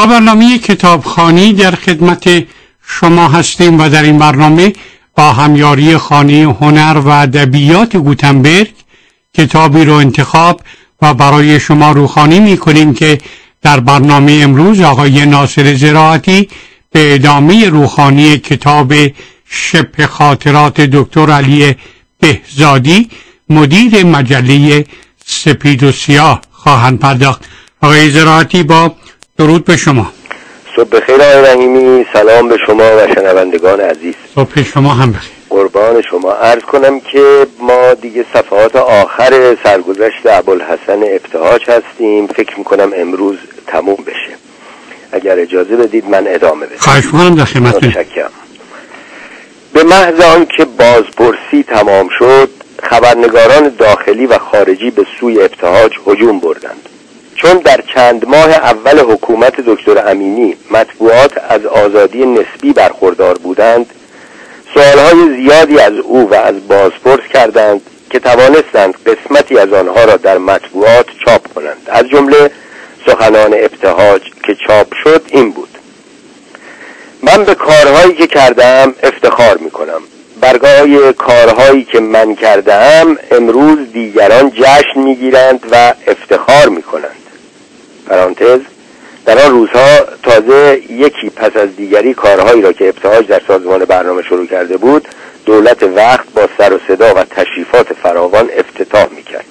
با برنامه کتابخوانی در خدمت شما هستیم و در این برنامه با همیاری خانه هنر و ادبیات گوتنبرگ کتابی رو انتخاب و برای شما روخوانی می‌کنیم که در برنامه امروز آقای ناصر زراعتی به ادامه روخوانی کتاب شبه خاطرات دکتر علی بهزادی مدیر مجله سپید و سیاه خواهند پرداخت. آقای زراعتی با درود به شما. صبح بخیر آقای رحیمی، سلام به شما و شنوندگان عزیز. صبح شما هم بخیر. قربان شما. عرض کنم که ما دیگه صفحات آخر سرگذشت ابوالحسن ابتهاج هستیم. فکر میکنم امروز تموم بشه. اگر اجازه بدید من ادامه بدم. خواهش میکنم. در خدمتتون. متشکرم. به محض آنکه بازپرسی تمام شد، خبرنگاران داخلی و خارجی به سوی ابتهاج هجوم بردند. چون در چند ماه اول حکومت دکتر امینی مطبوعات از آزادی نسبی برخوردار بودند، سوالهای زیادی از او و از بازپرس کردند که توانستند قسمتی از آنها را در مطبوعات چاپ کنند. از جمله سخنان ابتهاج که چاپ شد این بود: من به کارهایی که کردم افتخار می کنم. برگاه کارهایی که من کردم امروز دیگران جشن می گیرند و افتخار می کنند. پرانتز: در آن روزها تازه یکی پس از دیگری کارهایی را که ابتهاج در سازمان برنامه شروع کرده بود دولت وقت با سر و صدا و تشریفات فراوان افتتاح می‌کرد.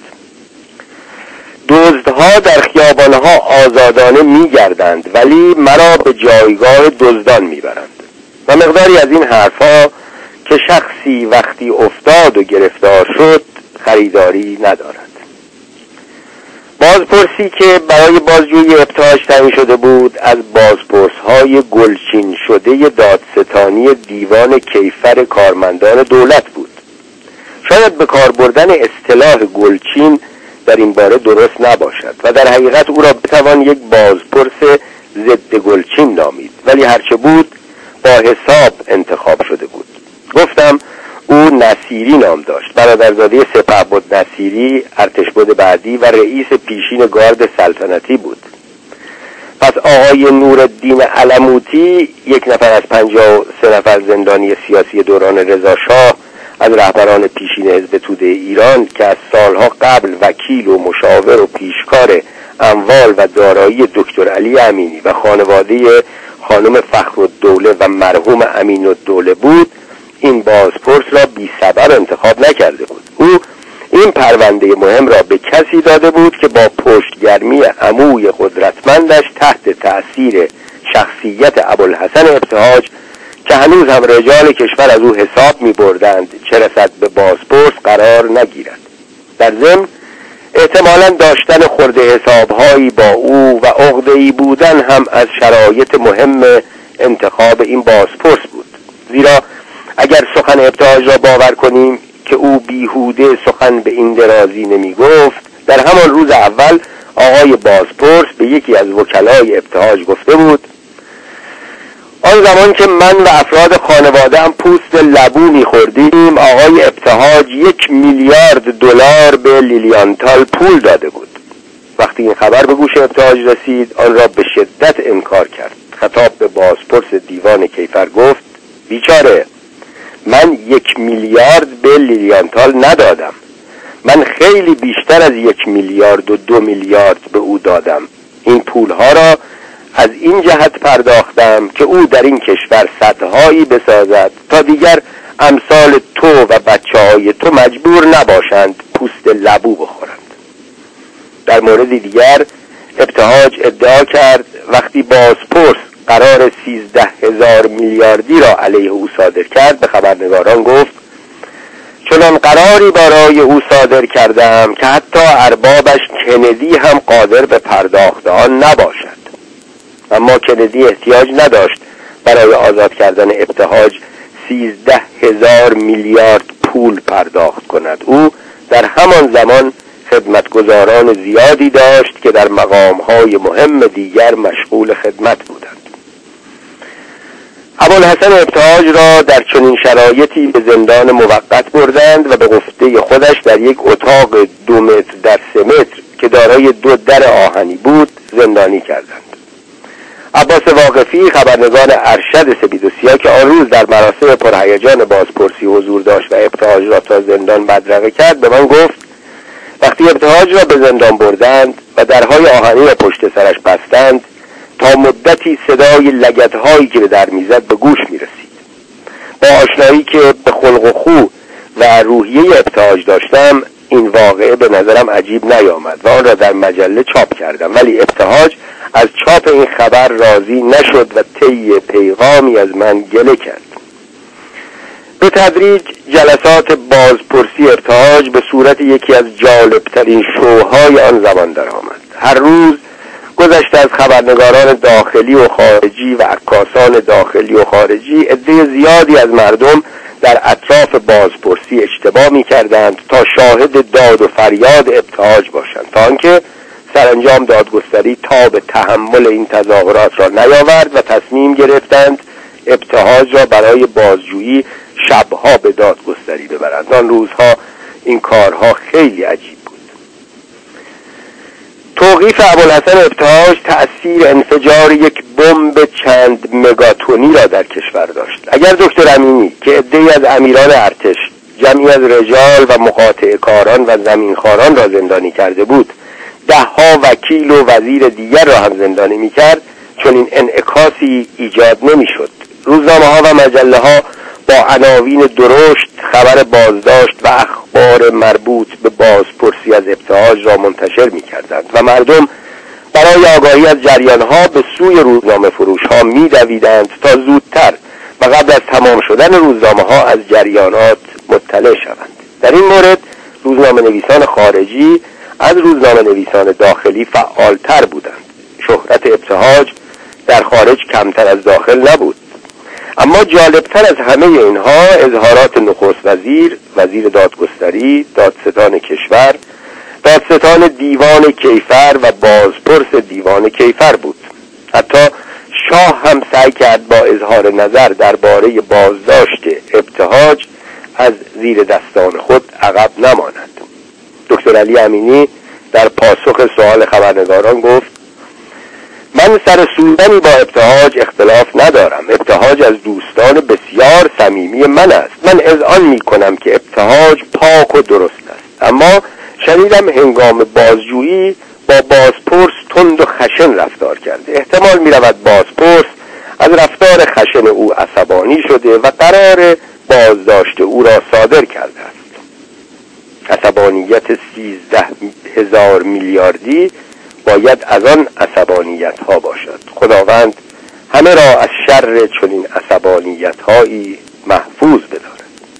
دزدها در خیابانها آزادانه می‌گردند ولی مرا به جایگاه دزدان می‌برند و مقداری از این حرفها که شخصی وقتی افتاد و گرفتار شد خریداری ندارد. بازپرسی که برای بازجویی ابتهاج تعیین شده بود از بازپرس‌های گلچین شده دادستانی دیوان کیفر کارمندان دولت بود. شاید به کار بردن اصطلاح گلچین در این باره درست نباشد و در حقیقت او را بتوان یک بازپرس ضد گلچین نامید، ولی هرچه بود با حساب انتخاب شده بود. گفتم او نصیری نام داشت، برادرزاده سپهبد نصیری ارتشبد بعدی و رئیس پیشین گارد سلطنتی بود. پس آقای نورالدین علموتی، یک نفر از 53 نفر زندانی سیاسی دوران رضا شاه از رهبران پیشین حزب توده ایران که از سالها قبل وکیل و مشاور و پیشکار اموال و دارایی دکتر علی امینی و خانواده خانم فخرالدوله و مرحوم امین‌الدوله بود، این بازپرس را بی سبب انتخاب نکرده بود. او این پرونده مهم را به کسی داده بود که با پشتگرمی عموی قدرتمندش تحت تأثیر شخصیت ابوالحسن ابتهاج که هنوز هم رجال کشور از او حساب می بردند چه رسد به بازپرس قرار نگیرد. در ضمن احتمالاً داشتن خرده حسابهایی با او و عقده‌ای بودن هم از شرایط مهم انتخاب این بازپرس بود. زیرا اگر سخن ابتهاج را باور کنیم که او بیهوده سخن به این درازی نمی گفت، در همان روز اول آقای بازپرس به یکی از وکلای ابتهاج گفته بود: آن زمان که من و افراد خانواده هم پوست لبو می خوردیم آقای ابتهاج 1 میلیارد دلار به لیلیانتال پول داده بود. وقتی این خبر به گوش ابتهاج رسید آن را به شدت انکار کرد. خطاب به بازپرس دیوان کیفر گفت: بیچاره، من 1 میلیارد به لیلیانتال ندادم. من خیلی بیشتر از 1 میلیارد و 2 میلیارد به او دادم. این پولها را از این جهت پرداختم که او در این کشور سدهایی بسازد تا دیگر امثال تو و بچه‌های تو مجبور نباشند پوست لبو بخورند. در مورد دیگر ابتهاج ادعا کرد وقتی بازپرس قرار 13,000 میلیاردی را علیه او صادر کرد به خبرنگاران گفت: چنان قراری برای او صادر کردم که حتی اربابش کندی هم قادر به پرداخت آن نباشد. اما کندی احتیاج نداشت برای آزاد کردن ابتهاج 13,000 میلیارد پول پرداخت کند. او در همان زمان خدمتگزاران زیادی داشت که در مقام‌های مهم دیگر مشغول خدمت بودند. ابوالحسن ابتهاج را در چنین شرایطی به زندان موقت بردند و به گفته خودش در یک اتاق 2 متر در 3 متر که دارای 2 در آهنی بود زندانی کردند. عباس واقفی خبرنگار ارشد سپید و سیاه که آن روز در مراسم پرهیجان بازپرسی حضور داشت و ابتهاج را تا زندان بدرقه کرد به من گفت وقتی ابتهاج را به زندان بردند و درهای آهنی را پشت سرش بستند تا مدتی صدای لگدهایی که به در میزد به گوش میرسید. با آشنایی که به خلق و خو و روحیه ابتهاج داشتم این واقعه به نظرم عجیب نیامد و آن را در مجله چاپ کردم، ولی ابتهاج از چاپ این خبر راضی نشد و طی پیغامی از من گله کرد. به تدریج جلسات بازپرسی ابتهاج به صورت یکی از جالبترین شوهای آن زمان درآمد. هر روز گذشته از خبرنگاران داخلی و خارجی و عکاسان داخلی و خارجی عده زیادی از مردم در اطراف بازپرسی اجتماع می‌کردند تا شاهد داد و فریاد ابتهاج باشند، تا آنکه سرانجام دادگستری تاب تحمل این تظاهرات را نیاورد و تصمیم گرفتند ابتهاج را برای بازجویی شبها به دادگستری ببرند. آن روزها این کارها خیلی عجیب بود. توقیف ابوالحسن ابتهاج تأثیر انفجار یک بمب چند مگاتونی را در کشور داشت. اگر دکتر امینی که عده‌ای از امیران ارتش، جمعی از رجال و مقاطع کاران و زمینخواران را زندانی کرده بود، دهها وکیل و وزیر دیگر را هم زندانی می‌کرد، چون این انعکاسی ایجاد نمی‌شد. روزنامه‌ها و مجله‌ها با عناوین درشت خبر بازداشت و اخبار مربوط به بازپرسی از ابتهاج را منتشر می‌کردند و مردم برای آگاهی از جریان‌ها به سوی روزنامه فروش‌ها می‌دویدند تا زودتر و قبل از تمام شدن روزنامه‌ها از جریانات مطلع شوند. در این مورد روزنامه نویسان خارجی از روزنامه نویسان داخلی فعالتر بودند. شهرت ابتهاج در خارج کمتر از داخل نبود. اما جالبتر از همه اینها اظهارات نخست وزیر، وزیر دادگستری، دادستان کشور، دادستان دیوان کیفر و بازپرس دیوان کیفر بود. حتی شاه هم سعی کرد با اظهار نظر درباره بازداشت ابتهاج از زیر دستان خود عقب نماند. دکتر علی امینی در پاسخ سوال خبرنگاران گفت من سر سوزنی با ابتهاج اختلاف ندارم. ابتهاج از دوستان بسیار صمیمی من است. من اذعان می کنم که ابتهاج پاک و درست است، اما شنیدم هنگام بازجویی با بازپرس تند و خشن رفتار کرده. احتمال می رود بازپرس از رفتار خشن او عصبانی شده و قرار بازداشت او را صادر کرده است. عصبانیت 13,000 میلیاردی باید از آن عصبانیت ها باشد. خداوند همه را از شر چنین عصبانیت هایی محفوظ بدارد.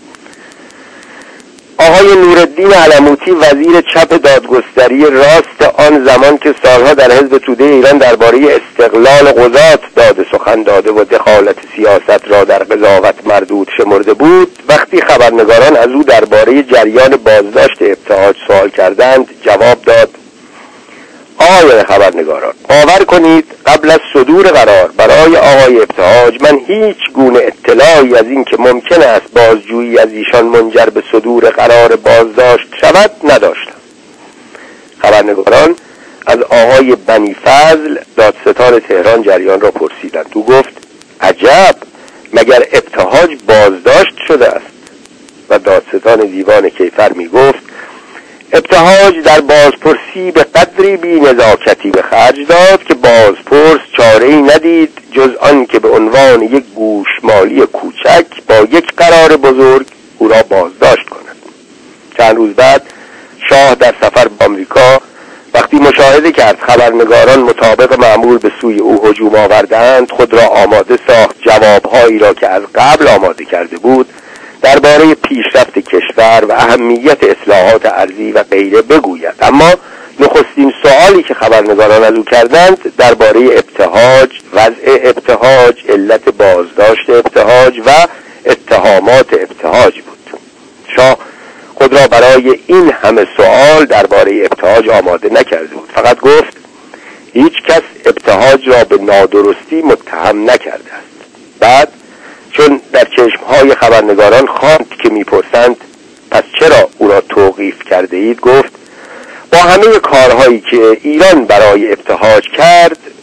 آقای نورالدین علموطی وزیر چپ دادگستری راست آن زمان که سالها در حزب توده ایران درباره استقلال قضات داد سخن داده و دخالت سیاست را در قضاوت مردود شمرده بود، وقتی خبرنگاران از او درباره جریان بازداشت ابتهاج سوال کردند جواب داد آقای خبرنگاران، باور کنید قبل از صدور قرار برای آقای ابتهاج من هیچ گونه اطلاعی از این که ممکن است بازجویی از ایشان منجر به صدور قرار بازداشت شود نداشتم. خبرنگاران از آقای بنی فضل دادستان تهران جریان را پرسیدند. او گفت عجب، مگر ابتهاج بازداشت شده است؟ و دادستان دیوان کیفر می گفت ابتهاج در بازپرسی به قدری بی نزاکتی به خرج داد که بازپرس چاره‌ای ندید جز آن که به عنوان یک گوشمالی کوچک با یک قرار بزرگ او را بازداشت کند. چند روز بعد شاه در سفر به آمریکا وقتی مشاهده کرد خبرنگاران مطابق معمول به سوی او هجوم آوردند، خود را آماده ساخت جوابهایی را که از قبل آماده کرده بود درباره پیشرفت کشور و اهمیت اصلاحات ارضی و غیره بگوید. اما نخستین سوالی که خبرنگاران از او کردند درباره ابتهاج، وضع ابتهاج، علت بازداشت ابتهاج و اتهامات ابتهاج بود. شاه خود را برای این همه سوال درباره ابتهاج آماده نکرده بود. فقط گفت هیچ کس ابتهاج را به نادرستی متهم نکرده است. بعد چون در چشمهای خبرنگاران خواند که میپرسند پس چرا او را توقیف کرده اید، گفت با همه کارهایی که ایران برای ابتهاج کرد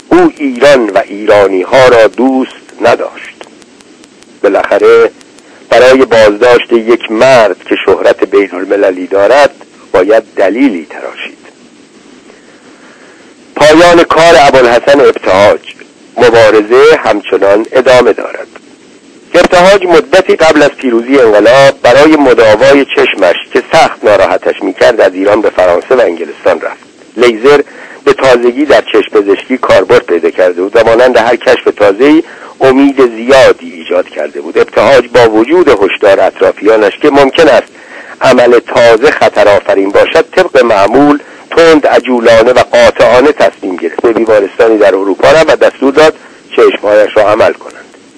او ایران و ایرانی ها را دوست نداشت. بالاخره برای بازداشت یک مرد که شهرت بین المللی دارد باید دلیلی تراشید. پایان کار ابوالحسن ابتهاج. مبارزه همچنان ادامه دارد. ابتهاج مدتی قبل از پیروزی انقلاب برای مداوای چشمش که سخت ناراحتش میکرد از ایران به فرانسه و انگلستان رفت. لیزر به تازگی در چشم پزشکی کاربرد پیدا کرده بود و مانند هر کشف تازه‌ای امید زیادی ایجاد کرده بود. ابتهاج با وجود هشدار اطرافیانش که ممکن است عمل تازه خطرآفرین باشد، طبق معمول تند، عجولانه و قاطعانه تصمیم گرفت به بیمارستانی در اروپا رفت و دستور داد چشمهایش را عمل کنند.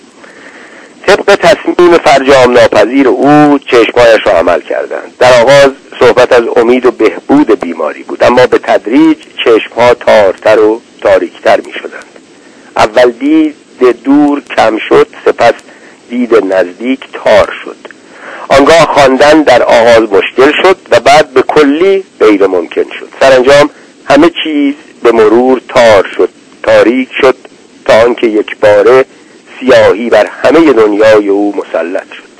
طبق تصمیم فرجام ناپذیر او چشمهایش را عمل کردند. در آغاز صحبت از امید و بهبود بیماری بود، اما به تدریج چشمها تارتر و تاریکتر می شدند. اول دید دور کم شد، سپس دید نزدیک تار شد. آنگاه خواندن در آغاز مشکل شد و بعد به کلی غیر ممکن شد. سرانجام همه چیز به مرور تار شد، تاریک شد، تا آنکه یک باره سیاهی بر همه دنیای او مسلط شد.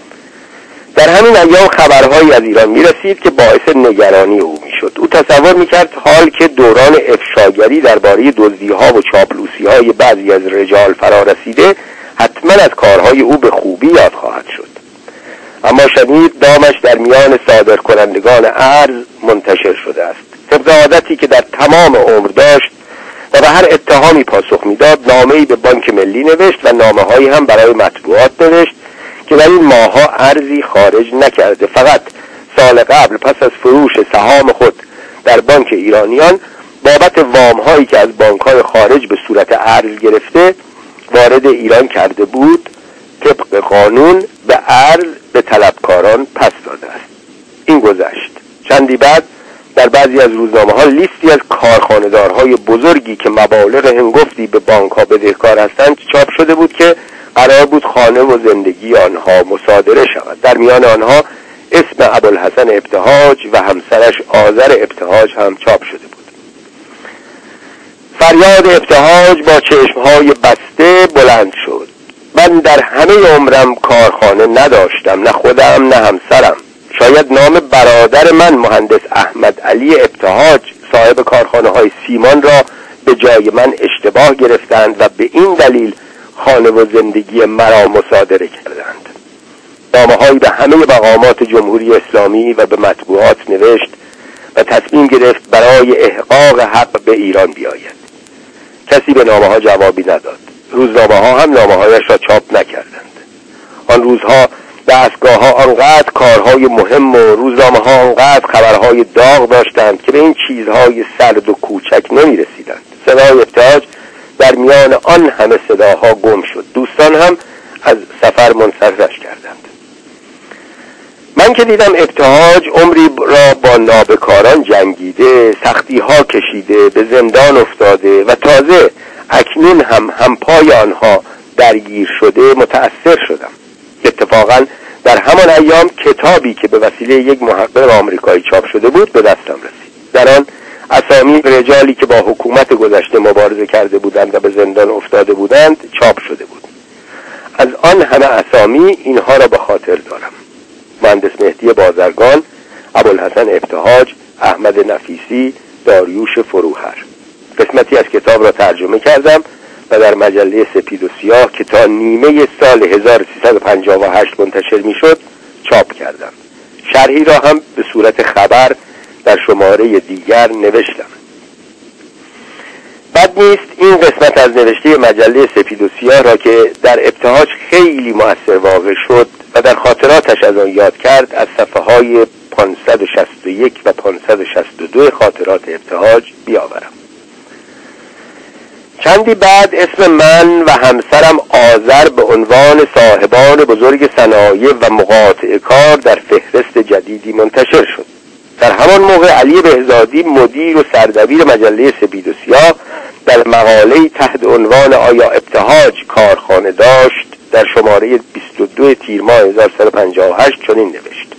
در همین ایام خبرهایی از ایران می رسید که باعث نگرانی او می شد. او تصور می کرد حال که دوران افشاگری درباره دزدی‌ها و چاپلوسی‌های بعضی از رجال فرا رسیده، حتما از کارهای او به خوبی یاد خواهد شد. اما شنید دامش در میان صادرکنندگان ارز منتشر شده است. طبق عادتی که در تمام عمر داشت و به هر اتهامی پاسخ میداد، نامه‌ای به بانک ملی نوشت و نامه‌هایی هم برای مطبوعات نوشت که در این ماه‌ها ارزی خارج نکرده. فقط سال قبل پس از فروش سهام خود در بانک ایرانیان بابت وام‌هایی که از بانک‌های خارج به صورت ارز گرفته وارد ایران کرده بود، طبق قانون به ارز به طلبکاران پس داده است. این گذشت. چندی بعد در بعضی از روزنامه‌ها لیستی از کارخانه‌دارهای بزرگی که مبالغ هنگفتی به بانک‌ها بدهکار هستند چاپ شده بود که قرار بود خانه و زندگی آنها مصادره شود. در میان آنها اسم ابوالحسن ابتهاج و همسرش آذر ابتهاج هم چاپ شده بود. فریاد ابتهاج با چشمهای بسته بلند شد: من در همه عمرم کارخانه نداشتم، نه خودم نه همسرم. شاید نام برادر من مهندس احمد علی ابتهاج صاحب کارخانه های سیمان را به جای من اشتباه گرفتند و به این دلیل خانه و زندگی مرا مصادره کردند. نامه‌هایی به همه مقامات جمهوری اسلامی و به مطبوعات نوشت و تصمیم گرفت برای احقاق حق به ایران بیاید. کسی به نامه‌ها جوابی نداد. روزنامه‌ها هم نامه‌هایش را چاپ نکردند. آن روزها دستگاه‌ها آنقدر کارهای مهم و روزنامه‌ها آنقدر خبرهای داغ داشتند که به این چیزهای سرد و کوچک نمی‌رسیدند. صدای ابتهاج در میان آن همه صداها گم شد. دوستان هم از سفر منصرفش کردند. من که دیدم ابتهاج عمری را با نابکاران جنگیده، سختی‌ها کشیده، به زندان افتاده و تازه اکنون هم پای آنها درگیر شده، متأثر شدم. اتفاقا در همان ایام کتابی که به وسیله یک محقق آمریکایی چاپ شده بود به دستم رسید. در آن اسامی رجالی که با حکومت گذشته مبارزه کرده بودند و به زندان افتاده بودند چاپ شده بود. از آن همه اسامی اینها را به خاطر دارم: مهندس مهدی بازرگان، ابوالحسن ابتهاج، احمد نفیسی، داریوش فروهر. قسمتی از کتاب را ترجمه کردم و در مجله سپید و سیاه که تا نیمه سال 1358 منتشر میشد چاپ کردم. شرحی را هم به صورت خبر در شماره دیگر نوشتم. بد نیست این قسمت از نوشته مجله سپید و سیاه را که در ابتهاج خیلی مؤثر واقع شد و در خاطراتش از آن یاد کرد از صفحه‌های 561 و 562 خاطرات ابتهاج بیاورم. چندی بعد اسم من و همسرم آذر به عنوان صاحبان بزرگ صنایع و مقاطع کار در فهرست جدیدی منتشر شد. در همان موقع علی بهزادی مدیر و سردبیر مجله سپید و سیاه در مقاله‌ای تحت عنوان آیا ابتهاج کارخانه داشت در شماره 22 تیر ماه 1358 چنین نوشت: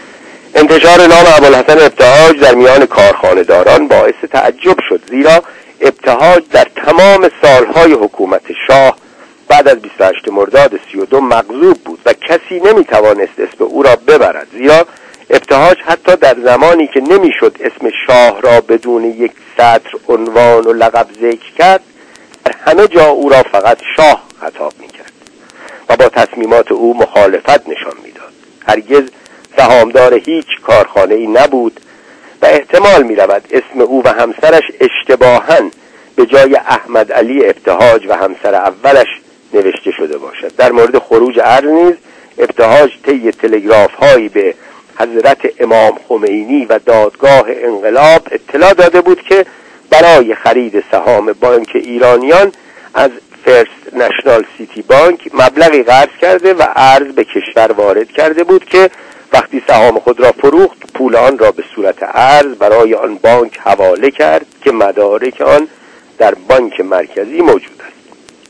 انتشار نام ابوالحسن ابتهاج در میان کارخانه‌داران باعث تعجب شد، زیرا ابتهاج در تمام سالهای حکومت شاه بعد از 28 مرداد 32 مغضوب بود و کسی نمیتوانست اسم او را ببرد، زیرا ابتهاج حتی در زمانی که نمیشد اسم شاه را بدون یک سطر عنوان و لقب ذکر کرد، در همه جا او را فقط شاه خطاب میکرد و با تصمیمات او مخالفت نشان میداد. هرگز سهامدار هیچ کارخانه‌ای نبود و احتمال می‌رود اسم او و همسرش اشتباهاً به جای احمد علی ابتهاج و همسر اولش نوشته شده باشد. در مورد خروج ارز نیز ابتهاج طی تلگراف‌هایی به حضرت امام خمینی و دادگاه انقلاب اطلاع داده بود که برای خرید سهام بانک ایرانیان از فرست نشنال سیتی بانک مبلغی قرض کرده و ارز به کشور وارد کرده بود که وقتی سهام خود را فروخت پول آن را به صورت ارز برای آن بانک حواله کرد که مدارک آن در بانک مرکزی موجود است.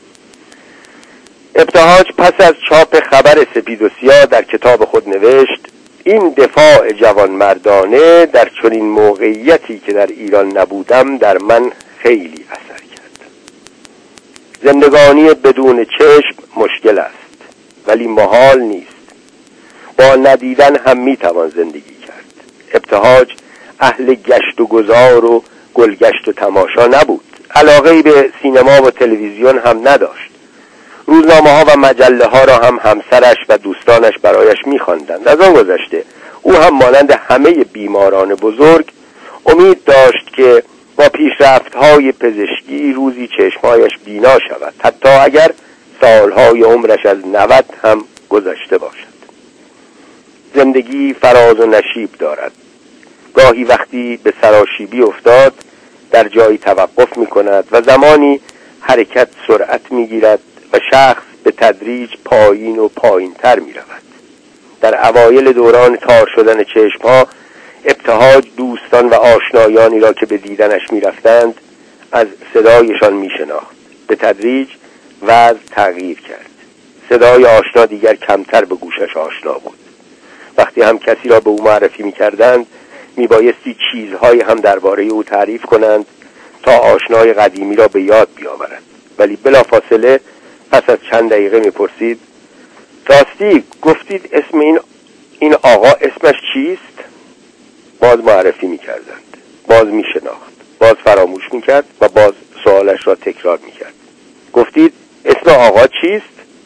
ابتهاج پس از چاپ خبر سپید و سیاه در کتاب خود نوشت: این دفاع جوانمردانه در چنین موقعیتی که در ایران نبودم در من خیلی اثر کرد. زندگانی بدون چشم مشکل است ولی محال نیست. با ندیدن هم میتوان زندگی کرد. ابتهاج اهل گشت و گذار و گلگشت و تماشا نبود. علاقه‌ای به سینما و تلویزیون هم نداشت. روزنامه ها و مجله ها را هم همسرش و دوستانش برایش می‌خواندند. از آن گذشته او هم مانند همه بیماران بزرگ امید داشت که با پیشرفت‌های پزشکی روزی چشمایش بینا شود، حتی اگر سالهای عمرش از 90 هم گذشته باشد. زندگی فراز و نشیب دارد. گاهی وقتی به سراشیبی افتاد در جایی توقف می‌کند و زمانی حرکت سرعت می‌گیرد و شخص به تدریج پایین و پایین‌تر می‌رود. در اوایل دوران تار شدن چشم‌ها ابتهاج دوستان و آشنایانی را که به دیدنش می‌رفتند از صدایشان می‌شناخت. به تدریج وضع تغییر کرد. صدای آشنا دیگر کمتر به گوشش آشنا بود. وقتی هم کسی را به او معرفی می‌کردند میبایستی چیزهایی هم درباره او تعریف کنند تا آشنای قدیمی را به یاد بیاورد، ولی بلافاصله پس از چند دقیقه میپرسید: راستی گفتید اسم این آقا اسمش چیست؟ باز معرفی میکردند، باز میشناخت، باز فراموش میکرد و باز سوالش را تکرار میکرد. گفتید اسم آقا چیست؟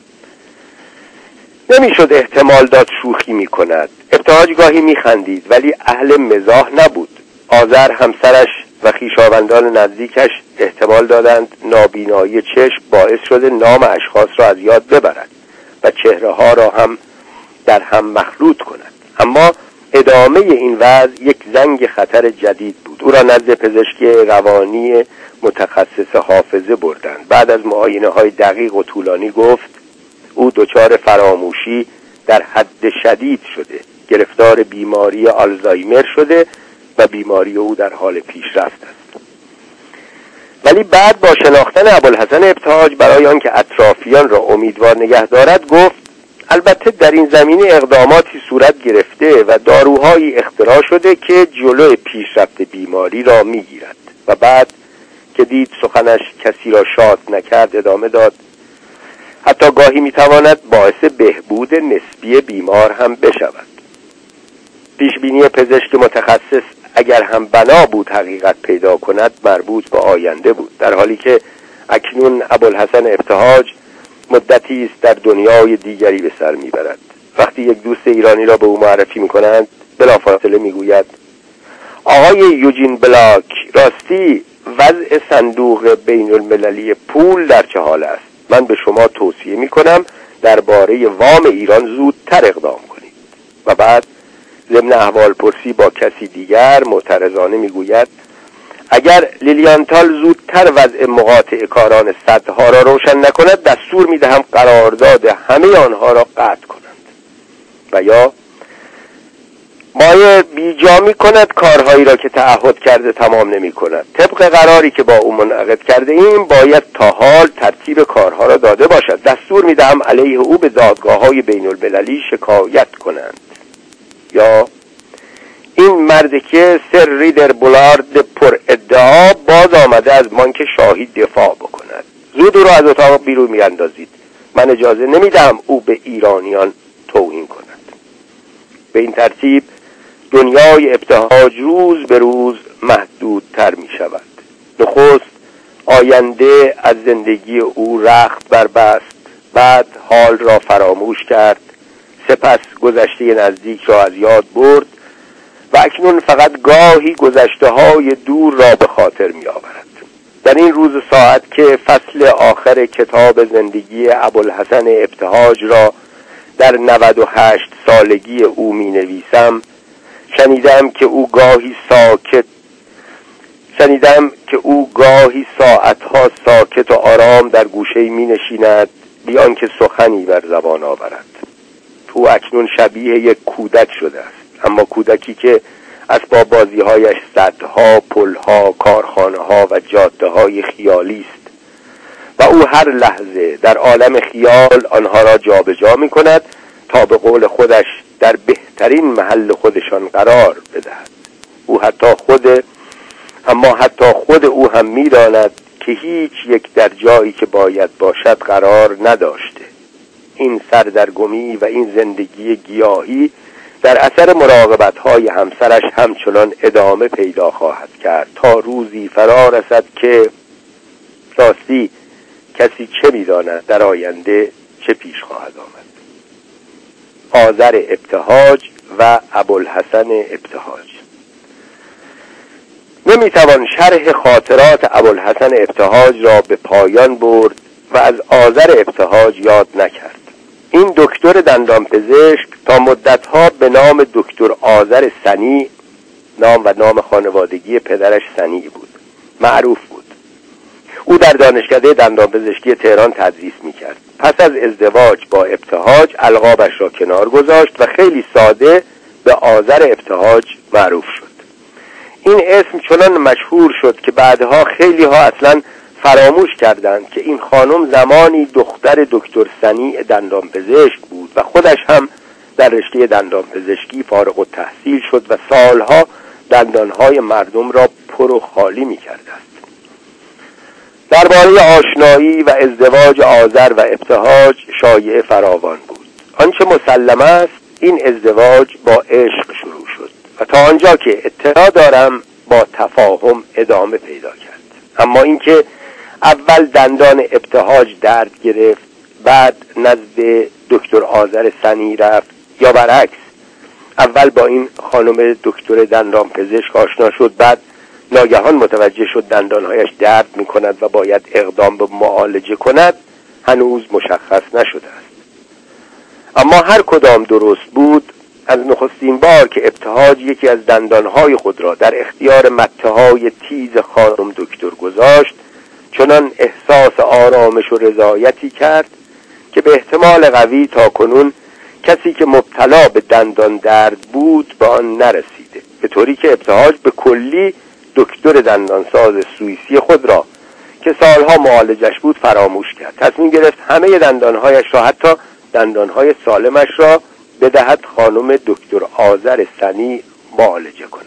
نمیشد احتمال داد شوخی میکند. ابتهاج گاهی میخندید ولی اهل مزاح نبود. آذر همسرش و خویشاوندان نزدیکش احتمال دادند نابینایی چشم باعث شده نام اشخاص را از یاد ببرد و چهره ها را هم در هم مخلوط کند. اما ادامه این وضع یک زنگ خطر جدید بود. او را نزد پزشکی روانی متخصص حافظه بردند. بعد از معاینه‌های دقیق و طولانی گفت او دچار فراموشی در حد شدید شده، گرفتار بیماری آلزایمر شده و بیماری او در حال پیشرفت است. ولی بعد با شناختن ابوالحسن ابتهاج برای آنکه اطرافیان را امیدوار نگه دارد گفت: البته در این زمینه اقداماتی صورت گرفته و داروهایی اختراع شده که جلوی پیشرفت بیماری را میگیرد. و بعد که دید سخنش کسی را شاد نکرد ادامه داد: حتی گاهی میتواند باعث بهبود نسبی بیمار هم بشود. پیشبینی پزشک متخصص اگر هم بنا بود حقیقت پیدا کند مربوط به آینده بود، در حالی که اکنون ابوالحسن ابتهاج مدتی است در دنیای دیگری به سر میبرد. وقتی یک دوست ایرانی را به او معرفی میکنند بلافاصله میگوید: آقای یوجین بلاک، راستی وضع صندوق بین المللی پول در چه حال است؟ من به شما توصیه میکنم درباره وام ایران زودتر اقدام کنید. و بعد ضمن احوال پرسی با کسی دیگر معترضانه میگوید: اگر لیلیانتال زودتر وضع مقاطع کاران سدها را روشن نکند دستور میدهم قرارداد همه آنها را قطع کنند. و یا مایه بیجا میکند کارهایی را که تعهد کرده تمام نمی کند. طبق قراری که با او منعقد کرده ایم باید تا حال ترتیب کارها را داده باشد. دستور میدهم علیه او به دادگاه‌های بین المللی شکایت کنند. یا این مرد که سر ریدر بولارد پر ادعا باز آمده از بانک شاهی دفاع بکند. زود او را از اتاق بیرون میاندازید. من اجازه نمیدهم او به ایرانیان توهین کند. به این ترتیب دنیای ابتهاج روز به روز محدودتر می شود. نخست آینده از زندگی او رخت بربست، بعد حال را فراموش کرد، سپس گذشته نزدیک را از یاد برد و اکنون فقط گاهی گذشته های دور را به خاطر می آورد. در این روز ساعت که فصل آخر کتاب زندگی ابوالحسن ابتهاج را در 98 سالگی او می نویسم، شنیدم که او گاهی ساعتها ساکت و آرام در گوشه‌ای می نشیند بی آنکه سخنی بر زبان آورد. او اکنون شبیه یک کودک شده است، اما کودکی که اسباب بازی‌هایش سدها، پل‌ها، کارخانه‌ها و جاده‌های خیالی است و او هر لحظه در عالم خیال آنها را جابجا می‌کند تا به قول خودش در بهترین محل خودشان قرار بدهد. اما حتی خود او هم می‌داند که هیچ یک در جایی که باید باشد قرار نداشته. این سردرگمی و این زندگی گیاهی در اثر مراقبت‌های همسرش همچنان ادامه پیدا خواهد کرد تا روزی فرا رسد که راستی کسی چه می‌داند در آینده چه پیش خواهد آمد. آذر ابتهاج و ابوالحسن ابتهاج. نمیتوان شرح خاطرات ابوالحسن ابتهاج را به پایان برد و از آذر ابتهاج یاد نکرد. این دکتر دندانپزشک تا مدتها به نام دکتر آذر سنی، نام خانوادگی پدرش سنی بود، معروف بود. او در دانشکده دندانپزشکی تهران تدریس میکرد. پس از ازدواج با ابتهاج القابش را کنار گذاشت و خیلی ساده به آذر ابتهاج معروف شد. این اسم چنان مشهور شد که بعدها خیلی ها اصلا فراموش کردند که این خانم زمانی دختر دکتر سنی دندانپزشک بود و خودش هم در رشته دندانپزشکی فارغ التحصیل شد و سالها دندانهای مردم را پر و خالی می کرده است. درباره آشنایی و ازدواج آذر و ابتهاج شایعه فراوان بود. آنچه مسلم است این ازدواج با عشق شروع شد و تا آنجا که اطلاع دارم با تفاهم ادامه پیدا کرد. اما اینکه اول دندان ابتهاج درد گرفت، بعد نزد دکتر آذر سنی رفت، یا برعکس اول با این خانم دکتر دندانپزشک آشنا شد، بعد ناگهان متوجه شد دندانهایش درد می کند و باید اقدام به معالجه کند، هنوز مشخص نشده است. اما هر کدام درست بود. از نخستین بار که ابتهاج یکی از دندانهای خود را در اختیار مته‌های تیز خانم دکتر گذاشت، چنان احساس آرامش و رضایتی کرد که به احتمال قوی تا کنون کسی که مبتلا به دندان درد بود به آن نرسیده، به طوری که ابتهاج به کلی دکتر دندانساز سوئیسی خود را که سالها معالجش بود فراموش کرد. تصمیم گرفت همه دندانهایش را، حتی دندانهای سالمش را بدهد خانم دکتر آذر سنی معالجه کند.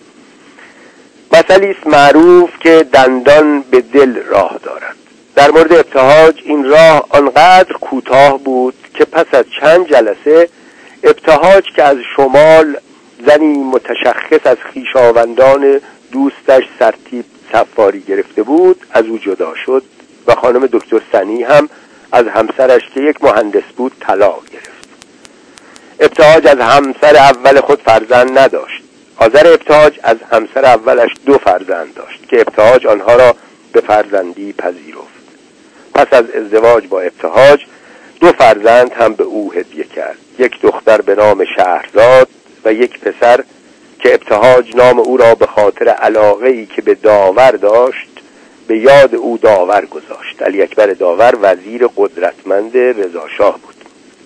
مسئله است معروف که دندان به دل راه دارد. در مورد ابتهاج این راه آنقدر کوتاه بود که پس از چند جلسه ابتهاج که از شمال زنی متشخص از خویشاوندان دوستش سرتیپ سفاری گرفته بود از او جدا شد و خانم دکتر سنی هم از همسرش که یک مهندس بود طلاق گرفت. ابتهاج از همسر اول خود فرزند نداشت. آذر ابتهاج از همسر اولش 2 فرزند داشت که ابتهاج آنها را به فرزندی پذیرفت. پس از ازدواج با ابتهاج 2 فرزند هم به او هدیه کرد، یک دختر به نام شهرزاد و یک پسر که ابتهاج نام او را به خاطر علاقه‌ای که به داور داشت به یاد او داور گذاشت. علی اکبر داور وزیر قدرتمند رضا شاه بود.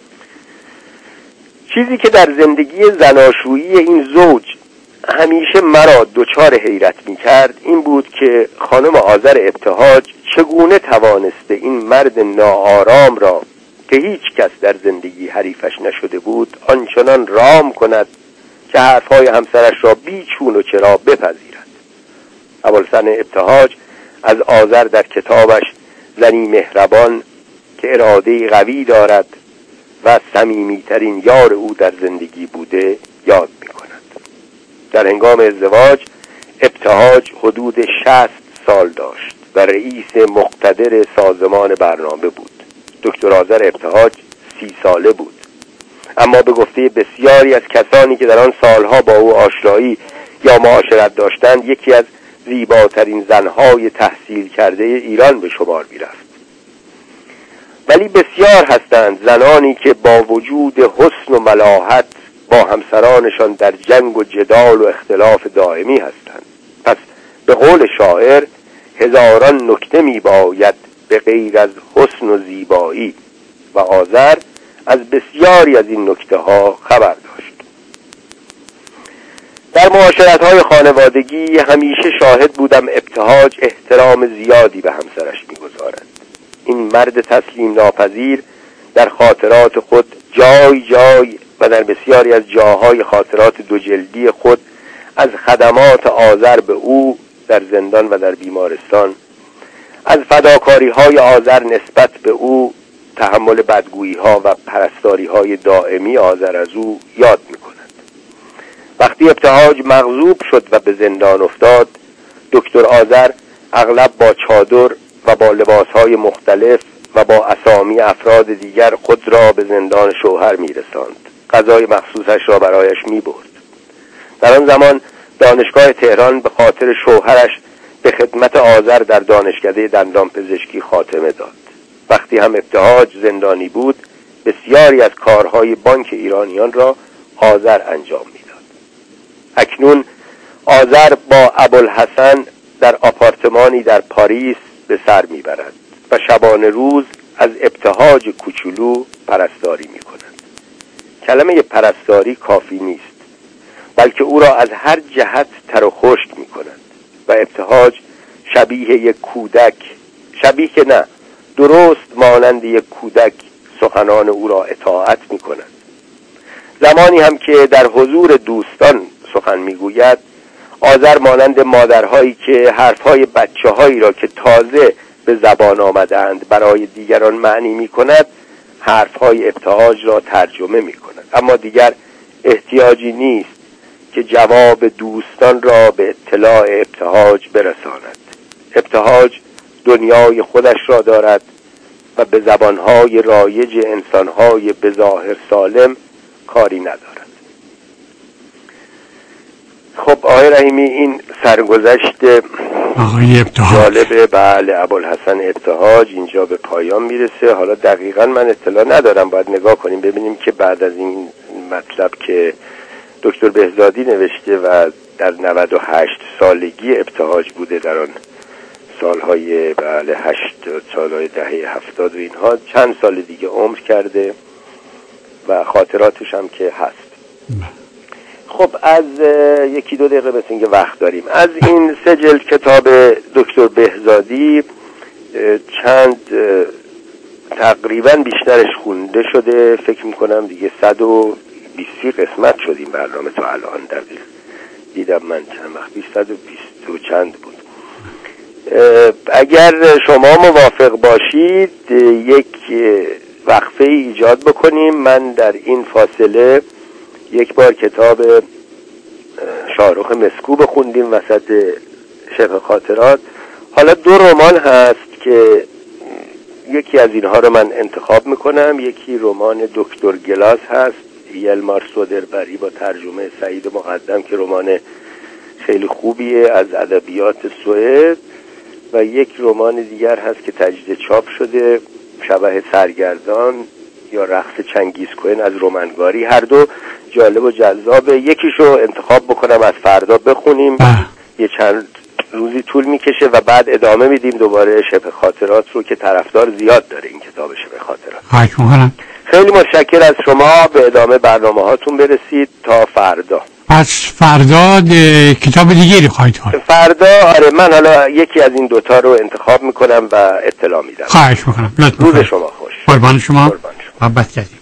چیزی که در زندگی زناشویی این زوج همیشه مرا دچار حیرت می‌کرد این بود که خانم آذر ابتهاج چگونه توانسته این مرد ناآرام را که هیچ کس در زندگی حریفش نشده بود آنچنان رام کند که حرفهای همسرش را بی چون و چرا بپذیرد. ابوالحسن ابتهاج از آذر در کتابش زنی مهربان که اراده قوی دارد و صمیمی‌ترین یار او در زندگی بوده یاد می‌کند. در هنگام ازدواج ابتهاج حدود 60 سال داشت و رئیس مقتدر سازمان برنامه بود. دکتر آذر ابتهاج 30 ساله بود، اما به گفته بسیاری از کسانی که در آن سالها با او آشنایی یا معاشرت داشتند یکی از زیباترین زنهای تحصیل کرده ایران به شمار می‌رفت. ولی بسیار هستند زنانی که با وجود حسن و ملاحت با همسرانشان در جنگ و جدال و اختلاف دائمی هستند. پس به قول شاعر هزاران نکته می باید به غیر از حسن و زیبایی، و آذر از بسیاری از این نکته ها خبر داشت. در معاشرت‌های خانوادگی همیشه شاهد بودم ابتهاج احترام زیادی به همسرش می‌گذارد. این مرد تسلیم ناپذیر در خاطرات خود جای و در بسیاری از جاهای خاطرات دو جلدی خود از خدمات آذر به او در زندان و در بیمارستان، از فداکاری‌های آذر نسبت به او، تحمل بدگویی‌ها و پرستاری‌های دائمی آذر از او یاد می‌کند. وقتی ابتهاج مغضوب شد و به زندان افتاد، دکتر آذر اغلب با چادر و با لباسهای مختلف و با اسامی افراد دیگر خود را به زندان شوهر می‌رساند. غذای مخصوصش را برایش می‌برد. در آن زمان دانشگاه تهران به خاطر شوهرش به خدمت آذر در دانشکده دندان پزشکی خاتمه داد. وقتی هم ابتهاج زندانی بود، بسیاری از کارهای بانک ایرانیان را آذر انجام می‌داد. اکنون آذر با ابوالحسن در آپارتمانی در پاریس به سر می‌برد و شبانه روز از ابتهاج کوچولو پرستاری می‌کند. کلمه پرستاری کافی نیست، بلکه او را از هر جهت تر و خشک می‌کند و ابتهاج شبیه یک کودک، شبیه که نه، درست مانند یک کودک سخنان او را اطاعت می‌کند. زمانی هم که در حضور دوستان سخن می‌گوید، آذر مانند مادرهایی که حرفهای بچه‌هایی را که تازه به زبان آمدند برای دیگران معنی می‌کند، حرفهای ابتهاج را ترجمه می‌کند. اما دیگر احتیاجی نیست که جواب دوستان را به اطلاع ابتهاج برساند. ابتهاج دنیای خودش را دارد و به زبانهای رایج انسانهای بظاهر سالم کاری ندارد. خب آقای رحیمی، این سرگذشت جالب بله ابوالحسن ابتهاج اینجا به پایان میرسه. حالا دقیقاً من اطلاع ندارم، باید نگاه کنیم ببینیم که بعد از این مطلب که دکتر بهزادی نوشته و در 98 سالگی ابتهاج بوده، در آن سالهای 80 سالهای دهه 70 و اینها، چند سال دیگه عمر کرده و خاطراتش هم که هست. خب از 1-2 دقیقه مثل اینکه وقت داریم. از این 3 جلد کتاب دکتر بهزادی چند تقریبا بیشترش خونده شده، فکر میکنم دیگه 120 قسمت شد این برنامه تا الان. دقیق دیدم من چند وقت 220 و چند بود. اگر شما موافق باشید یک وقفه ایجاد بکنیم. من در این فاصله یک بار کتاب شاهرخ مسکو بخوندیم وسط شبه خاطرات. حالا 2 رمان هست که یکی از اینها رو من انتخاب میکنم. یکی رمان دکتر گلاس هست، یلمار سودربری با ترجمه سعید مقدم که رمان خیلی خوبیه از ادبیات سوئد، و یک رمان دیگر هست که تجدید چاپ شده، شبح سرگردان یا رقص چنگیزکوئن از رومنگاری. هر دو جالب و جذابه. یکیشو انتخاب بکنم از فردا بخونیم، یه چند روزی طول میکشه و بعد ادامه میدیم دوباره شبه خاطرات رو که طرفدار زیاد داره این کتاب شبه خاطرات. خیلی متشکر از شما. به ادامه برنامه هاتون برسید تا فردا. پس فردا کتاب دیگری خواهید خواند؟ فردا آره، من حالا یکی از این 2 رو انتخاب میکنم و اطلاع میدم. خواهش میکنم. روز شما خوش. قربان شما. محبت کردیم.